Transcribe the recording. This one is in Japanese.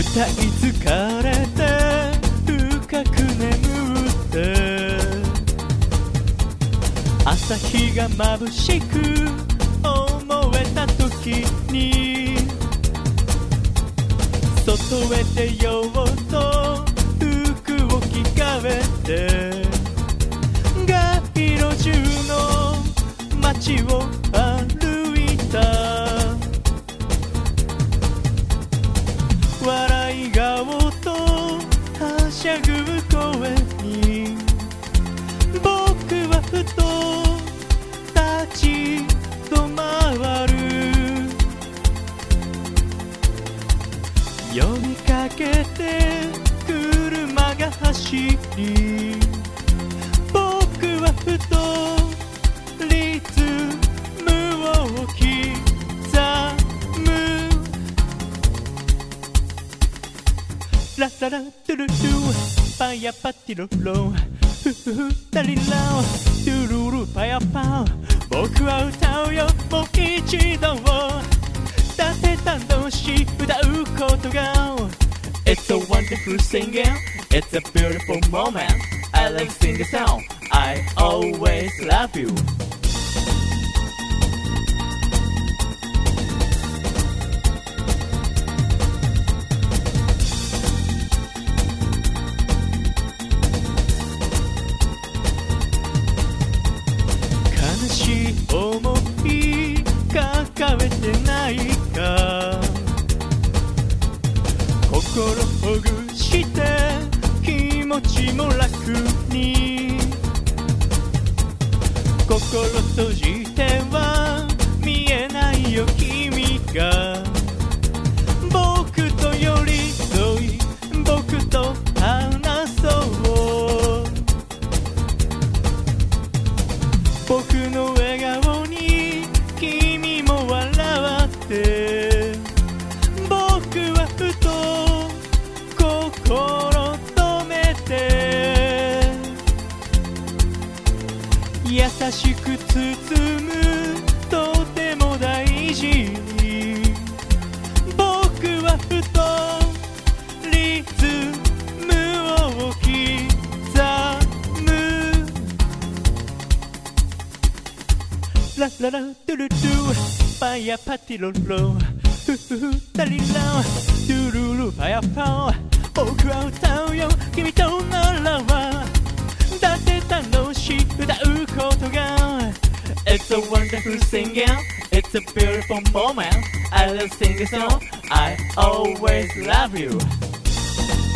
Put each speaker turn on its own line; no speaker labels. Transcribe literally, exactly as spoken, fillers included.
歌い疲れて深く眠って朝日が眩しく思えた時に外へ出ようと服を着替えて街路中の街を歩いた笑い顔とはしゃぐ声に僕はふと立ち止まる呼びかけて車が走り僕はふとリズムを刻むラララトゥルルパヤパティロロフフフタリラトゥルルパヤパ僕は歌うよもう一度立てた同士歌うことが It's a wonderful singing It's a beautiful moment I love singing song I always love you悲しい思い抱えてないか心ほぐして気持ちも楽に心閉じては見えないよ君が僕と寄り添い僕と話そう僕の笑顔に君も笑って僕はふと心止めて優しく包むとても大事に僕はふとリズムを刻むラララトゥルルパヤパティロロフフフタリラトゥルルパヤパ僕は歌うよ君とならばだって楽しい歌うことが It's a wonderful singing It's a beautiful moment I love singing song I always love you